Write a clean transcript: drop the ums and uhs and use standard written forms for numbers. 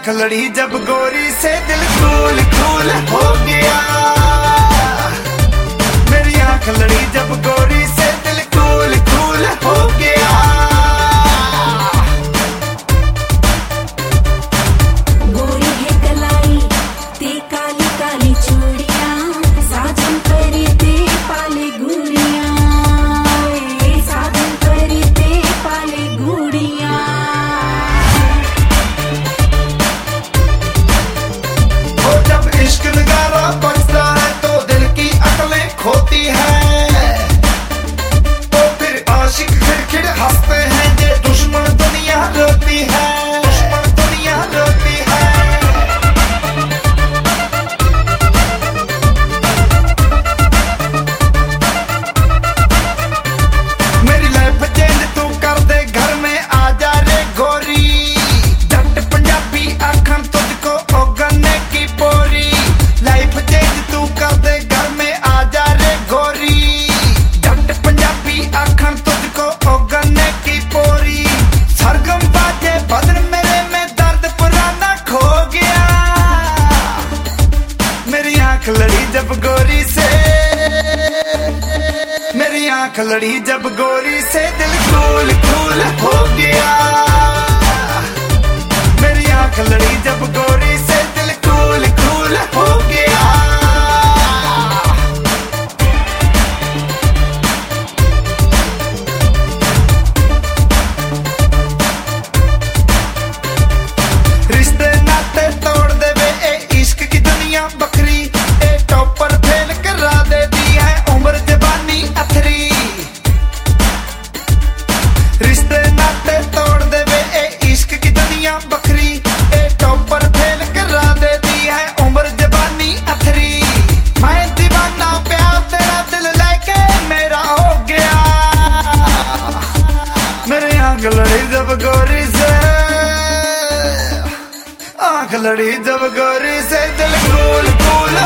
आंख लड़ी जब गोरी से दिल कूल कूल हो गया। मेरी आंख लड़ी जब गोरी से दिल कूल कूल हो गया। गोरी है कलाई ते काली काली चूड़ियां, साजन करी ते पाले गुड़ियां, साजन करी ते पाले गुड़ियां। जब इश्क नगारा बजता है तो दिल की अकलें खोती है, तो फिर आशिक खिड़खिड़ हंसते हैं, ये दुश्मन दुनिया रोती है, दुश्मन दुनिया रोती है। मेरी लाइफ चेंज तू कर दे, घर में आ जा रे गोरी, जट पंजाबी आखन तुझको ओगने की पोरी। लाइफ चेंज तू कर दे, घर में आ जा रे गोरी, जट पंजाबी आखन तुझको ओगने की पोरी। सरगम बाजे बदन मेरे में दर्द पुराना खो गया। मेरी आंख लड़ी जब गोरी से, मेरी आंख लड़ी जब गोरी से दिल कूल कूल हो गया। मेरी आंख लड़ी जब गोरी से दिल कूल कूल हो गया। रिश्ते नाते तोड़ दे वे ए इश्क की दुनिया बखरी, ए टॉपर फेल करा देती है उम्र जवानी अथरी। रिश्ते नाते तोड़ दे वे ए इश्क की दुनिया बखरी, ए टॉपर फेल करा देती है उम्र जवानी अथरी। मैं दीवाना प्यार तेरा दिल लेके मेरा हो गया। मेरी आंख लड़ी जब गोरी से, आंख लड़ी जब गोरी से दिल कूल कूल